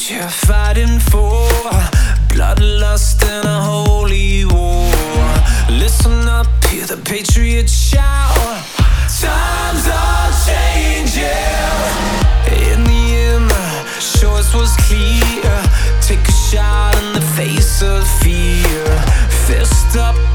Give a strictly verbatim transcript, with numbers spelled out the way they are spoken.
you're fighting for, bloodlust and a holy war. Listen up, hear the patriots shout. Times are changing. In the end, the choice was clear. Take a shot in the face of fear. Fist up